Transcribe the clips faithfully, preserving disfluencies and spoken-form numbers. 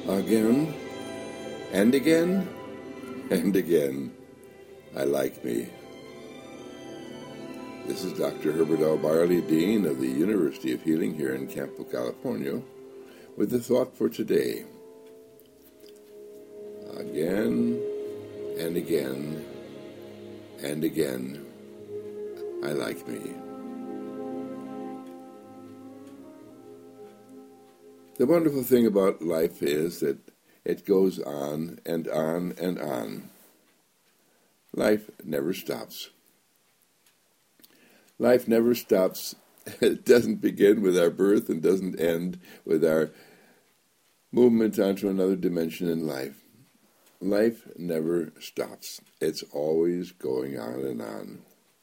Again and again and again, I like me. This is Doctor Herbert L. Barley, Dean of the University of Healing here in Campo, California, with the thought for today. Again and again and again, I like me. The wonderful thing about life is that it goes on and on and on. Life never stops. Life never stops. It doesn't begin with our birth and doesn't end with our movement onto another dimension in life. Life never stops. It's always going on and on.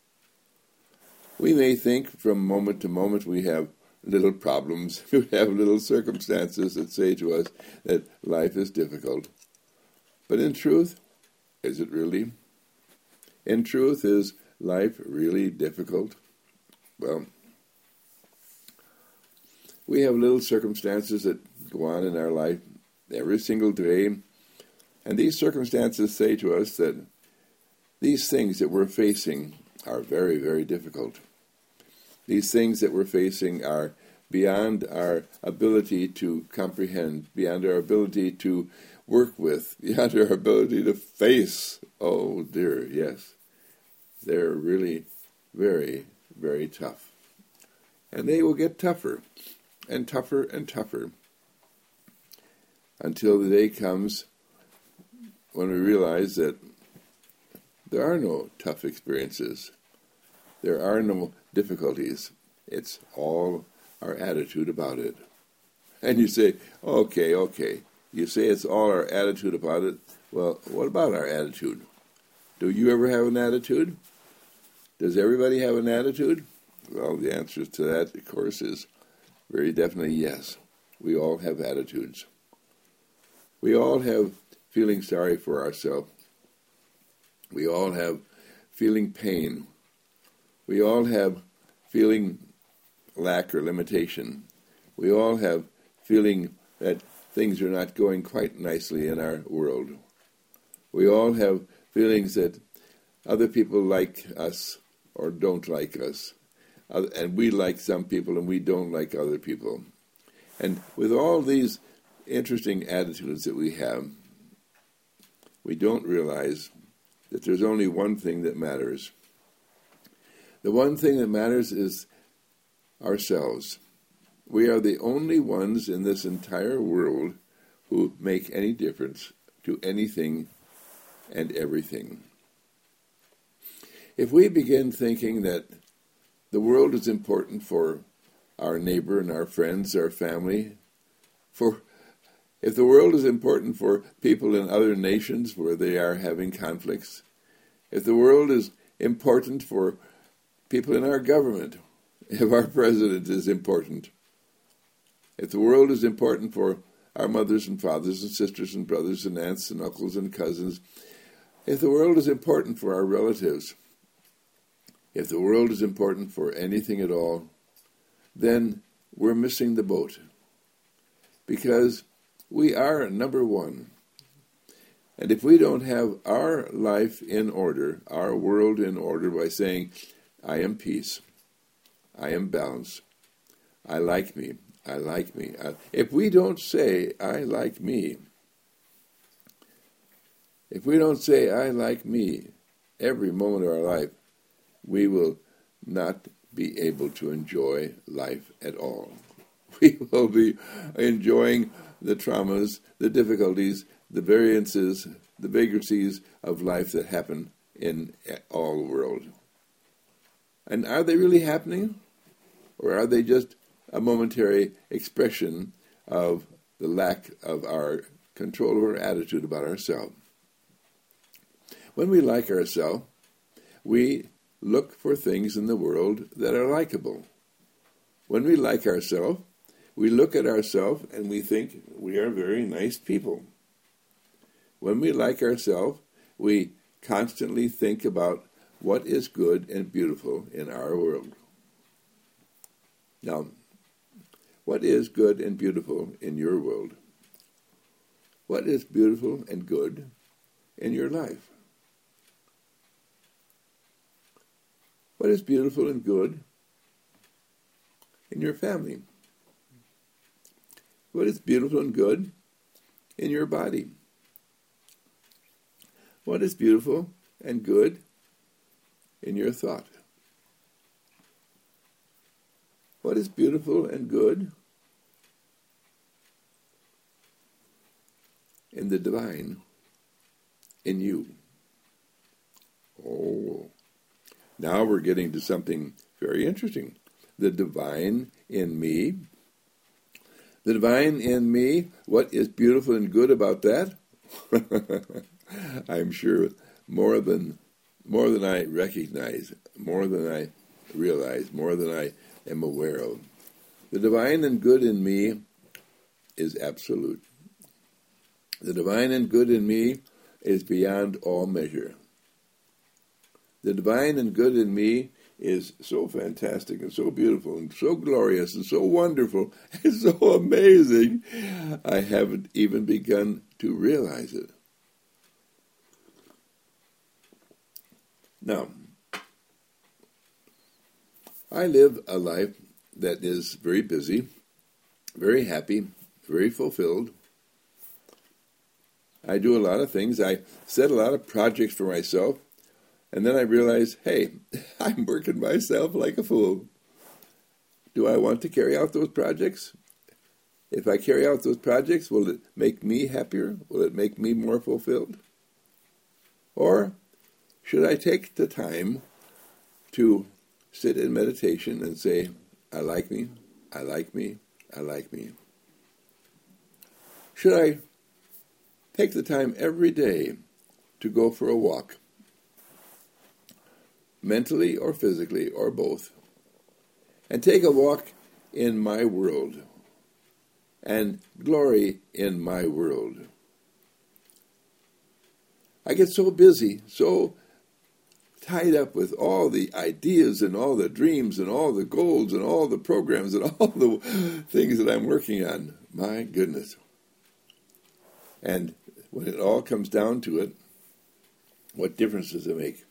We may think from moment to moment we have little problems, we have little circumstances that say to us that life is difficult. But in truth, is it really? In truth, is life really difficult? Well, we have little circumstances that go on in our life every single day, and these circumstances say to us that these things that we're facing are very, very difficult. These things that we're facing are beyond our ability to comprehend, beyond our ability to work with, beyond our ability to face. Oh dear, yes. They're really very, very tough. And they will get tougher and tougher and tougher until the day comes when we realize that there are no tough experiences. There are no difficulties. It's all our attitude about it. And you say, okay, okay. You say it's all our attitude about it. Well, what about our attitude? Do you ever have an attitude? Does everybody have an attitude? Well, the answer to that, of course, is very definitely yes. We all have attitudes. We all have feeling sorry for ourselves. We all have feeling pain. We all have feeling lack or limitation. We all have feeling that things are not going quite nicely in our world. We all have feelings that other people like us or don't like us. And we like some people and we don't like other people. And with all these interesting attitudes that we have, we don't realize that there's only one thing that matters. The one thing that matters is ourselves. We are the only ones in this entire world who make any difference to anything and everything. If we begin thinking that the world is important for our neighbor and our friends, our family, for if the world is important for people in other nations where they are having conflicts, if the world is important for people in our government, if our president is important, if the world is important for our mothers and fathers and sisters and brothers and aunts and uncles and cousins, if the world is important for our relatives, if the world is important for anything at all, then we're missing the boat. Because we are number one. And if we don't have our life in order, our world in order by saying, I am peace, I am balance, I like me, I like me. I, if we don't say, I like me, if we don't say, I like me, every moment of our life, we will not be able to enjoy life at all. We will be enjoying the traumas, the difficulties, the variances, the vagaries of life that happen in all the world. And are they really happening? Or are they just a momentary expression of the lack of our control of our attitude about ourselves? When we like ourselves, we look for things in the world that are likable. When we like ourselves, we look at ourselves and we think we are very nice people. When we like ourselves, we constantly think about what is good and beautiful in our world. Now, what is good and beautiful in your world? What is beautiful and good in your life? What is beautiful and good in your family? What is beautiful and good in your body? What is beautiful and good in your thought? What is beautiful and good in the divine in you? Oh, now we're getting to something very interesting. The divine in me. The divine in me, what is beautiful and good about that? I'm sure more than more than I recognize, more than I realize, more than I am aware of. The divine and good in me is absolute. The divine and good in me is beyond all measure. The divine and good in me is so fantastic and so beautiful and so glorious and so wonderful and so amazing, I haven't even begun to realize it. Now, I live a life that is very busy, very happy, very fulfilled. I do a lot of things. I set a lot of projects for myself. And then I realize, hey, I'm working myself like a fool. Do I want to carry out those projects? If I carry out those projects, will it make me happier? Will it make me more fulfilled? Or should I take the time to sit in meditation and say, I like me, I like me, I like me? Should I take the time every day to go for a walk? Mentally or physically or both, and take a walk in my world and glory in my world. I get so busy, so tied up with all the ideas and all the dreams and all the goals and all the programs and all the things that I'm working on. My goodness. And when it all comes down to it, what difference does it make?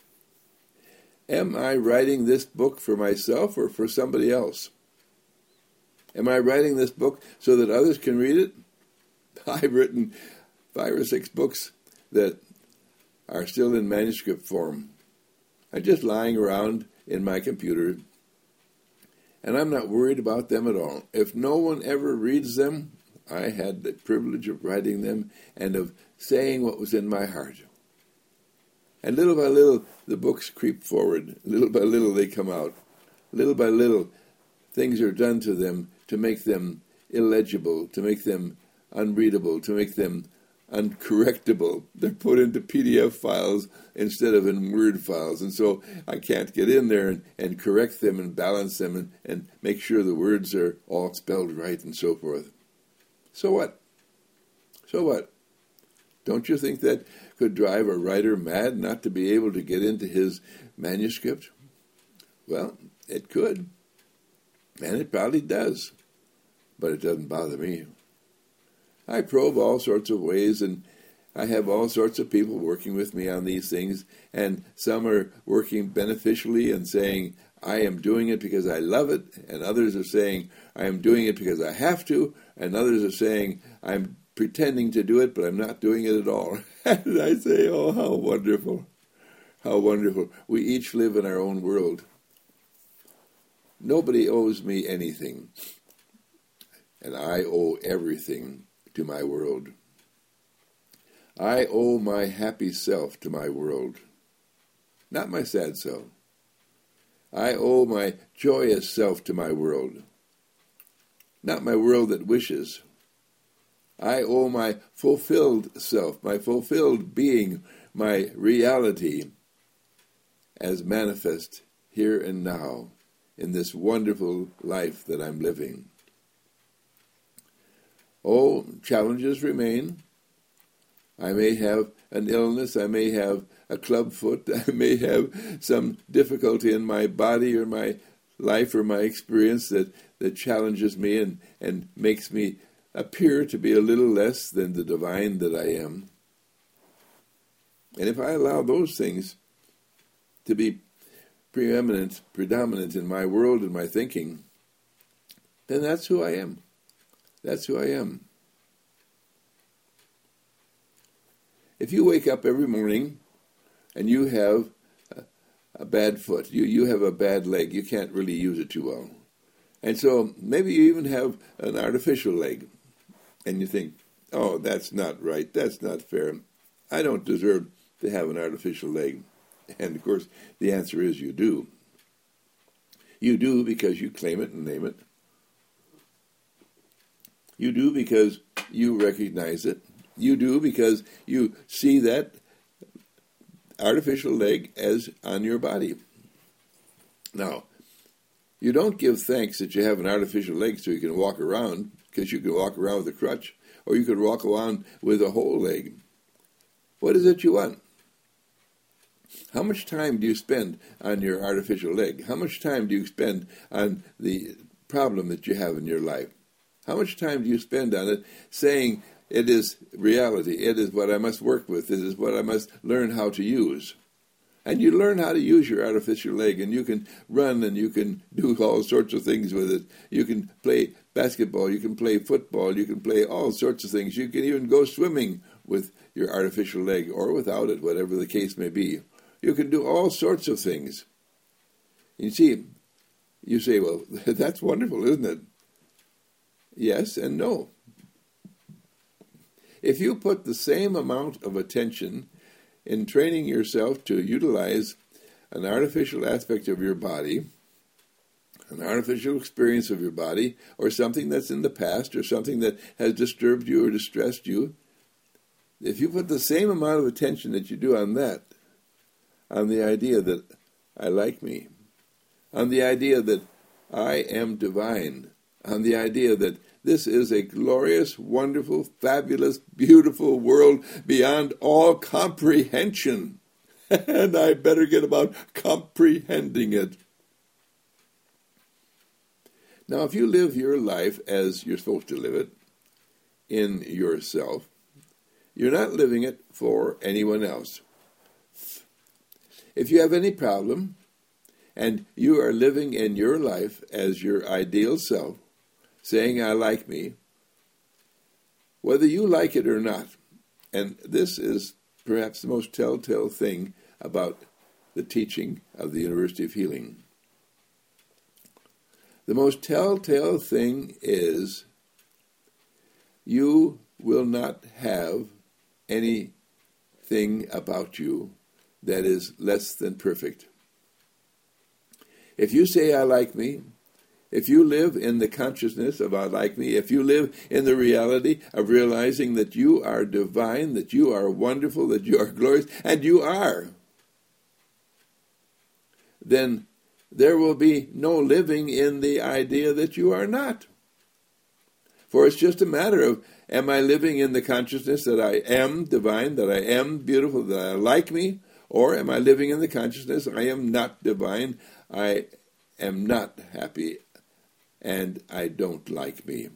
Am I writing this book for myself or for somebody else? Am I writing this book so that others can read it? I've written five or six books that are still in manuscript form. I'm just lying around in my computer, and I'm not worried about them at all. If no one ever reads them, I had the privilege of writing them and of saying what was in my heart. And little by little, the books creep forward. Little by little, they come out. Little by little, things are done to them to make them illegible, to make them unreadable, to make them uncorrectable. They're put into P D F files instead of in Word files. And so I can't get in there and, and correct them and balance them and, and make sure the words are all spelled right and so forth. So what? So what? Don't you think that could drive a writer mad not to be able to get into his manuscript? Well, it could. And it probably does. But it doesn't bother me. I probe all sorts of ways, and I have all sorts of people working with me on these things, and some are working beneficially and saying, I am doing it because I love it, and others are saying, I am doing it because I have to, and others are saying, I'm pretending to do it, but I'm not doing it at all. And I say, oh, how wonderful, how wonderful. We each live in our own world. Nobody owes me anything, and I owe everything to my world. I owe my happy self to my world, not my sad self. I owe my joyous self to my world, not my world that wishes. I owe my fulfilled self, my fulfilled being, my reality as manifest here and now in this wonderful life that I'm living. Oh, challenges remain. I may have an illness, I may have a club foot, I may have some difficulty in my body or my life or my experience that, that challenges me and, and makes me appear to be a little less than the divine that I am. And if I allow those things to be preeminent, predominant in my world and my thinking, then that's who I am. That's who I am. If you wake up every morning and you have a, a bad foot, you, you have a bad leg, you can't really use it too well. And so maybe you even have an artificial leg, and you think, oh, that's not right, that's not fair. I don't deserve to have an artificial leg. And of course, the answer is you do. You do because you claim it and name it. You do because you recognize it. You do because you see that artificial leg as on your body. Now, you don't give thanks that you have an artificial leg so you can walk around, because you can walk around with a crutch, or you could walk around with a whole leg. What is it you want? How much time do you spend on your artificial leg? How much time do you spend on the problem that you have in your life? How much time do you spend on it saying, it is reality, it is what I must work with, it is what I must learn how to use? And you learn how to use your artificial leg, and you can run and you can do all sorts of things with it. You can play basketball, you can play football, you can play all sorts of things. You can even go swimming with your artificial leg, or without it, whatever the case may be. You can do all sorts of things. You see, you say, well, that's wonderful, isn't it? Yes and no. If you put the same amount of attention in training yourself to utilize an artificial aspect of your body, an artificial experience of your body, or something that's in the past, or something that has disturbed you or distressed you, if you put the same amount of attention that you do on that, on the idea that I like me, on the idea that I am divine, on the idea that this is a glorious, wonderful, fabulous, beautiful world beyond all comprehension. And I better get about comprehending it. Now, if you live your life as you're supposed to live it, in yourself, you're not living it for anyone else. If you have any problem, and you are living in your life as your ideal self, saying, I like me, whether you like it or not, and this is perhaps the most telltale thing about the teaching of the University of Healing. The most telltale thing is you will not have anything about you that is less than perfect. If you say, I like me, if you live in the consciousness of I like me, if you live in the reality of realizing that you are divine, that you are wonderful, that you are glorious, and you are, then there will be no living in the idea that you are not. For it's just a matter of, am I living in the consciousness that I am divine, that I am beautiful, that I like me, or am I living in the consciousness I am not divine, I am not happy, and I don't like me?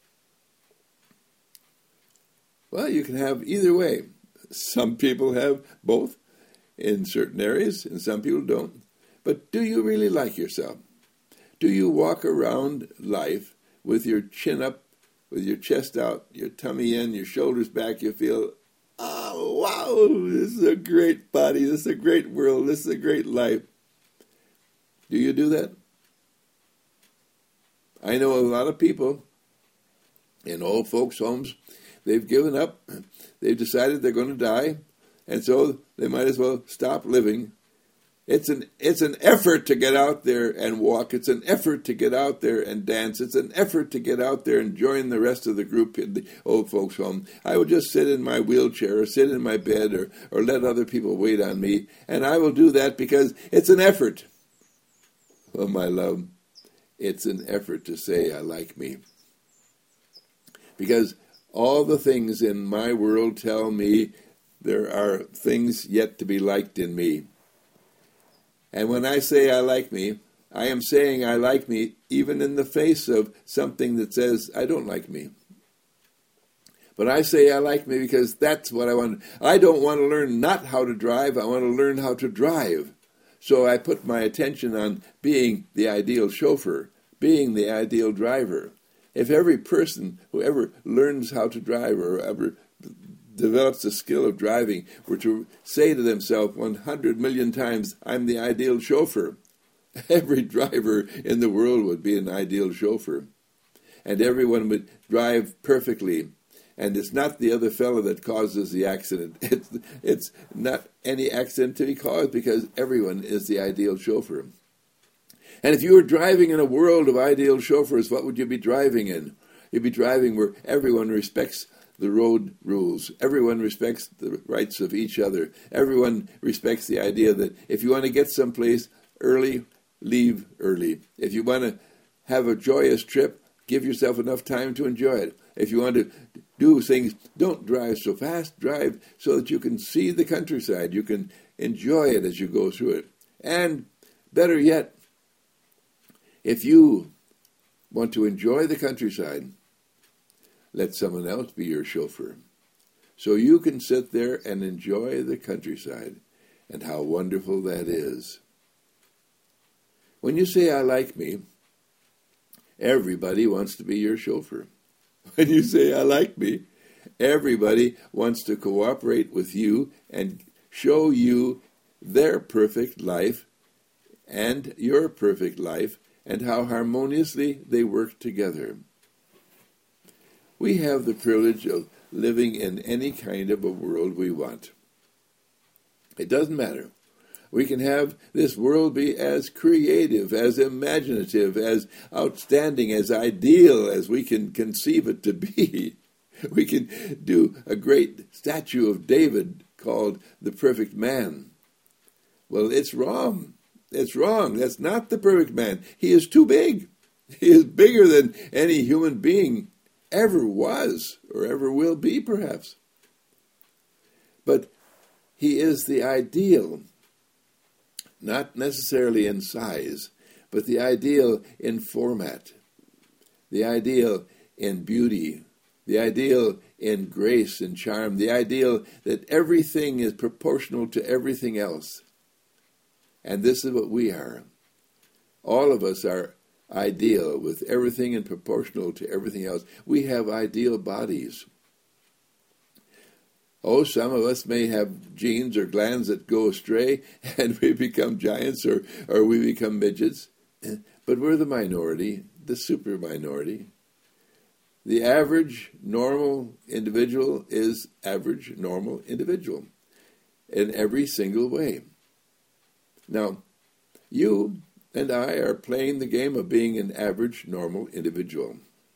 Well, you can have either way. Some people have both in certain areas, and some people don't. But do you really like yourself? Do you walk around life with your chin up, with your chest out, your tummy in, your shoulders back, you feel, oh, wow, this is a great body, this is a great world, this is a great life. Do you do that? I know a lot of people in old folks' homes, they've given up, they've decided they're going to die, and so they might as well stop living. It's an it's an effort to get out there and walk. It's an effort to get out there and dance. It's an effort to get out there and join the rest of the group in the old folks' home. I would just sit in my wheelchair or sit in my bed or, or let other people wait on me, and I will do that because it's an effort. Oh, my love, it's an effort to say I like me. Because all the things in my world tell me there are things yet to be liked in me. And when I say I like me, I am saying I like me even in the face of something that says I don't like me. But I say I like me because that's what I want. I don't want to learn not how to drive. I want to learn how to drive. So I put my attention on being the ideal chauffeur, being the ideal driver. If every person who ever learns how to drive or ever develops the skill of driving were to say to themselves one hundred million times, I'm the ideal chauffeur, every driver in the world would be an ideal chauffeur. And everyone would drive perfectly. And it's not the other fellow that causes the accident. It's, it's not any accident to be caused because everyone is the ideal chauffeur. And if you were driving in a world of ideal chauffeurs, what would you be driving in? You'd be driving where everyone respects the road rules. Everyone respects the rights of each other. Everyone respects the idea that if you want to get someplace early, leave early. If you want to have a joyous trip, give yourself enough time to enjoy it. If you want to do things, don't drive so fast. Drive so that you can see the countryside. You can enjoy it as you go through it. And better yet, if you want to enjoy the countryside, let someone else be your chauffeur. So you can sit there and enjoy the countryside and how wonderful that is. When you say, I like me, everybody wants to be your chauffeur. When you say, I like me, everybody wants to cooperate with you and show you their perfect life and your perfect life and how harmoniously they work together. We have the privilege of living in any kind of a world we want. It doesn't matter. We can have this world be as creative, as imaginative, as outstanding, as ideal as we can conceive it to be. We can do a great statue of David called the perfect man. Well, it's wrong. It's wrong. That's not the perfect man. He is too big. He is bigger than any human being ever was or ever will be, perhaps. But he is the ideal, not necessarily in size, but the ideal in format, the ideal in beauty, the ideal in grace and charm, the ideal that everything is proportional to everything else. And this is what we are. All of us are ideal, with everything in proportional to everything else. We have ideal bodies. Oh, some of us may have genes or glands that go astray, and we become giants or, or we become midgets. But we're the minority, the super minority. The average normal individual is average normal individual in every single way. Now, you and I are playing the game of being an average normal individual.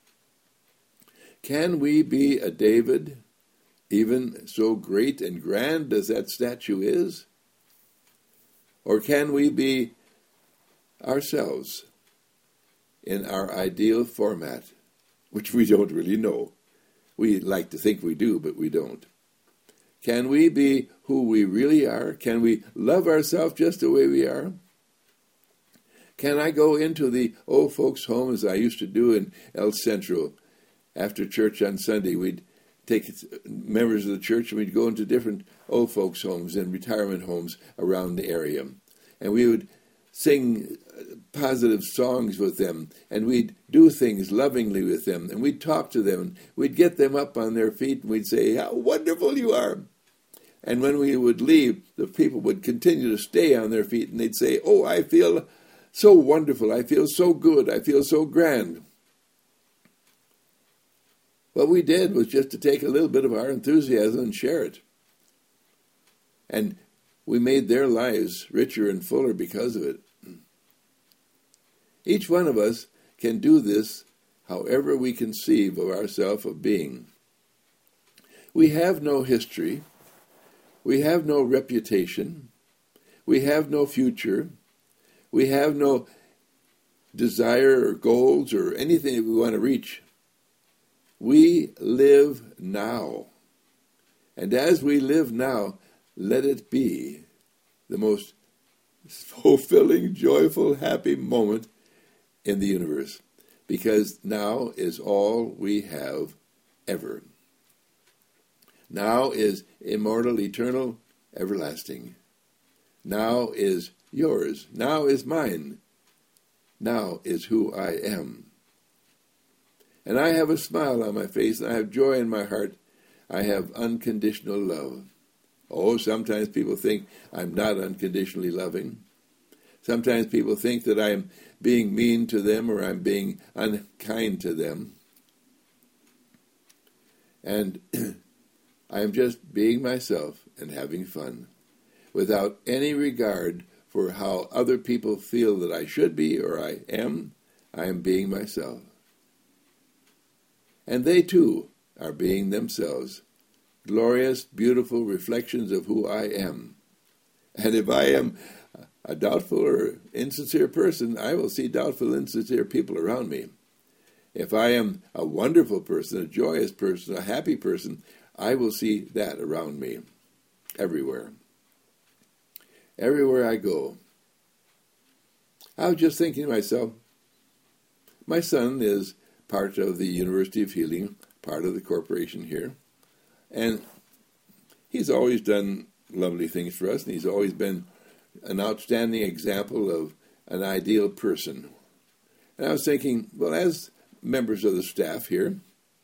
Can we be a David, even so great and grand as that statue is? Or can we be ourselves in our ideal format, which we don't really know? We like to think we do, but we don't. Can we be who we really are? Can we love ourselves just the way we are? Can I go into the old folks' home as I used to do in El Centro? After church on Sunday, we'd take members of the church and we'd go into different old folks' homes and retirement homes around the area. And we would sing positive songs with them, and we'd do things lovingly with them, and we'd talk to them, and we'd get them up on their feet, and we'd say, how wonderful you are. And when we would leave, the people would continue to stay on their feet, and they'd say, oh, I feel so wonderful, I feel so good, I feel so grand. What we did was just to take a little bit of our enthusiasm and share it. And we made their lives richer and fuller because of it. Each one of us can do this however we conceive of ourselves of being. We have no history. We have no reputation. We have no future. We have no desire or goals or anything that we want to reach. We live now. And as we live now, let it be the most fulfilling, joyful, happy moment in the universe. Because now is all we have ever. Now is immortal, eternal, everlasting. Now is yours. Now is mine. Now is who I am. And I have a smile on my face, and I have joy in my heart. I have unconditional love. Oh, sometimes people think I'm not unconditionally loving. Sometimes people think that I'm being mean to them or I'm being unkind to them. And I am just being myself and having fun, without any regard for how other people feel that I should be or I am. I am being myself. And they too are being themselves, glorious, beautiful reflections of who I am. And if I am a doubtful or insincere person, I will see doubtful, insincere people around me. If I am a wonderful person, a joyous person, a happy person, I will see that around me, everywhere. Everywhere I go. I was just thinking to myself, my son is part of the University of Healing, part of the corporation here, and he's always done lovely things for us, and he's always been an outstanding example of an ideal person. And I was thinking, well, as members of the staff here,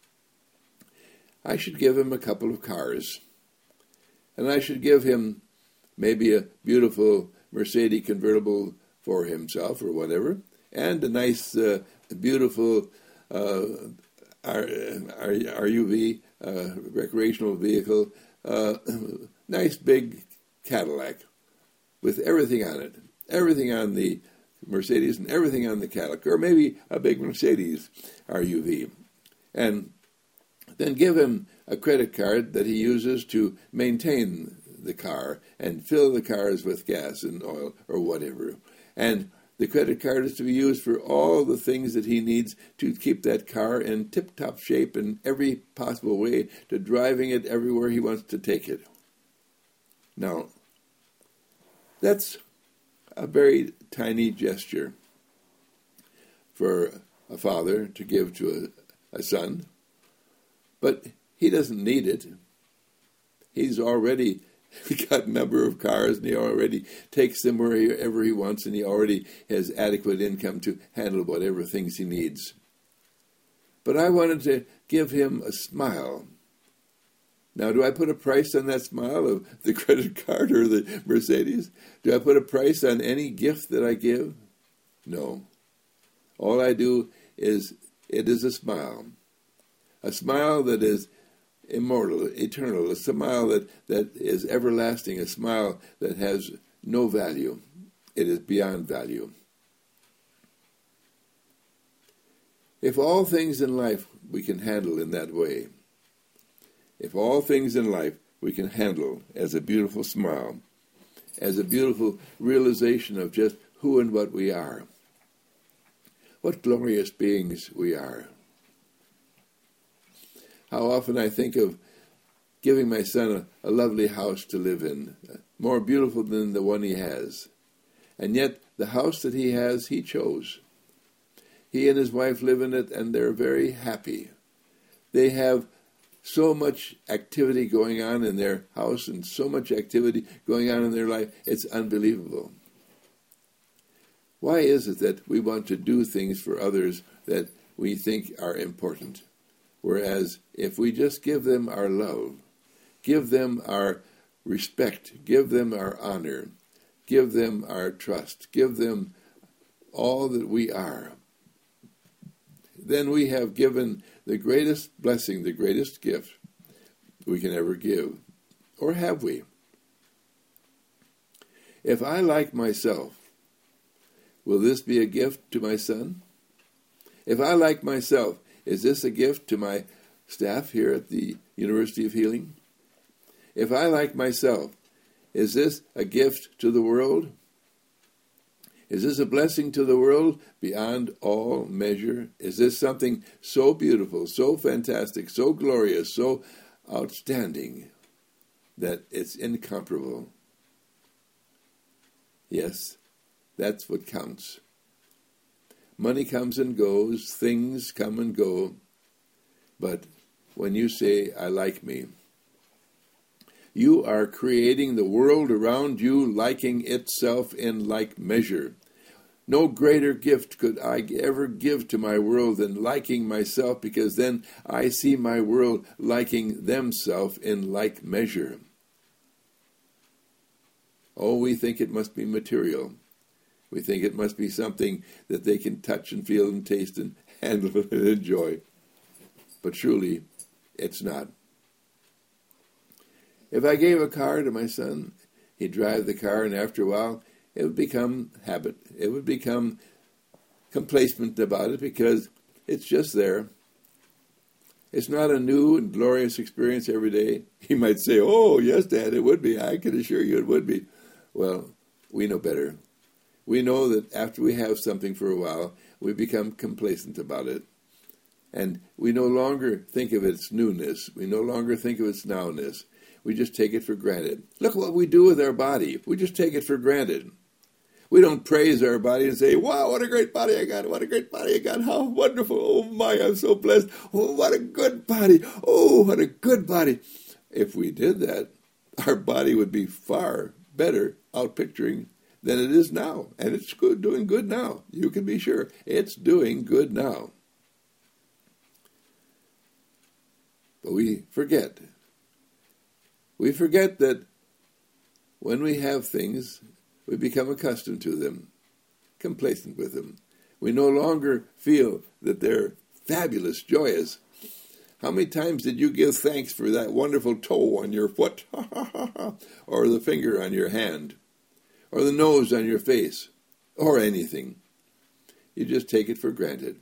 I should give him a couple of cars. And I should give him maybe a beautiful Mercedes convertible for himself or whatever, and a nice, uh, beautiful uh, R U V, uh, recreational vehicle, uh, nice big Cadillac with everything on it, everything on the Mercedes and everything on the Cadillac, or maybe a big Mercedes R U V. And then give him a credit card that he uses to maintain the car and fill the cars with gas and oil or whatever. And the credit card is to be used for all the things that he needs to keep that car in tip-top shape in every possible way, to driving it everywhere he wants to take it. Now, that's a very tiny gesture for a father to give to a, a son, but he doesn't need it. He's already got a number of cars, and he already takes them wherever he wants, and he already has adequate income to handle whatever things he needs. But I wanted to give him a smile. Now, do I put a price on that smile of the credit card or the Mercedes? Do I put a price on any gift that I give? No. All I do is, it is a smile. A smile that is immortal, eternal, a smile that, that is everlasting, a smile that has no value. It is beyond value. If all things in life we can handle in that way, if all things in life we can handle as a beautiful smile, as a beautiful realization of just who and what we are, what glorious beings we are. How often I think of giving my son a, a lovely house to live in, more beautiful than the one he has. And yet the house that he has, he chose. He and his wife live in it, and they're very happy. They have so much activity going on in their house and so much activity going on in their life, it's unbelievable. Why is it that we want to do things for others that we think are important? Whereas if we just give them our love, give them our respect, give them our honor, give them our trust, give them all that we are, then we have given the greatest blessing, the greatest gift we can ever give. Or have we? If I like myself, will this be a gift to my son? If I like myself, is this a gift to my staff here at the University of Healing? If I like myself, is this a gift to the world? Is this a blessing to the world beyond all measure? Is this something so beautiful, so fantastic, so glorious, so outstanding that it's incomparable? Yes, that's what counts. Money comes and goes, things come and go, but when you say, I like me, You are creating the world around you, liking itself in like measure. No greater gift could I ever give to my world than liking myself, because then I see my world liking themselves in like measure. Oh, we think it must be material. We think it must be something that they can touch and feel and taste and handle and enjoy. But truly, it's not. If I gave a car to my son, he'd drive the car, and after a while, it would become habit. It would become complacent about it because it's just there. It's not a new and glorious experience every day. He might say, oh, yes, Dad, it would be. I can assure you it would be. Well, we know better. We know that after we have something for a while, we become complacent about it. And we no longer think of its newness. We no longer think of its nowness. We just take it for granted. Look what we do with our body. We just take it for granted. We don't praise our body and say, wow, what a great body I got. What a great body I got. How wonderful. Oh, my, I'm so blessed. Oh, what a good body. Oh, what a good body. If we did that, our body would be far better outpicturing than it is now. And it's good, doing good now. You can be sure. It's doing good now. But we forget. We forget that when we have things, we become accustomed to them, complacent with them. We no longer feel that they're fabulous, joyous. How many times did you give thanks for that wonderful toe on your foot, or the finger on your hand, or the nose on your face, or anything? You just take it for granted.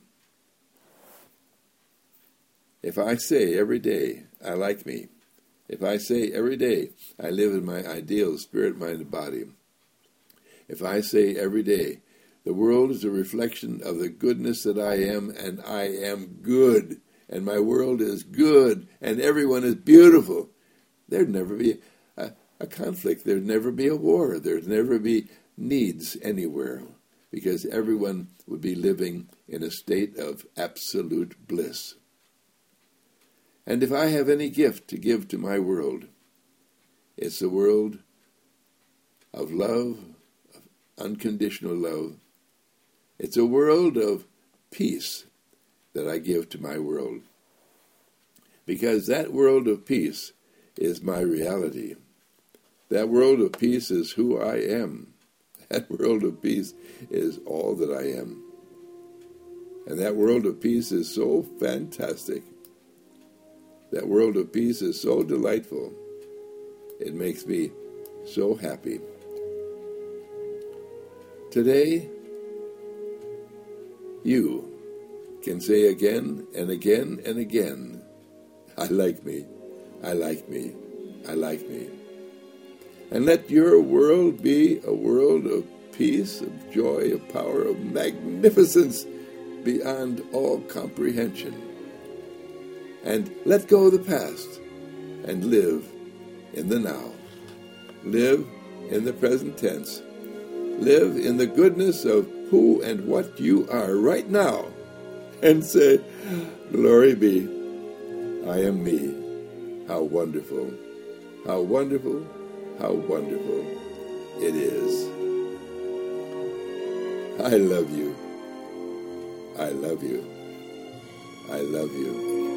If I say every day, I like me, if I say every day, I live in my ideal spirit, mind, and body, if I say every day, the world is a reflection of the goodness that I am, and I am good, and my world is good, and everyone is beautiful, there'd never be a, a conflict, there'd never be a war, there'd never be needs anywhere, because everyone would be living in a state of absolute bliss. And if I have any gift to give to my world, it's a world of love, of unconditional love. It's a world of peace that I give to my world. Because that world of peace is my reality. That world of peace is who I am. That world of peace is all that I am. And that world of peace is so fantastic. That world of peace is so delightful. It makes me so happy. Today, you can say again and again and again, I like me, I like me, I like me. And let your world be a world of peace, of joy, of power, of magnificence beyond all comprehension. And let go of the past and live in the now. Live in the present tense. Live in the goodness of who and what you are right now. And say, glory be, I am me. How wonderful, how wonderful, how wonderful it is. I love you. I love you. I love you.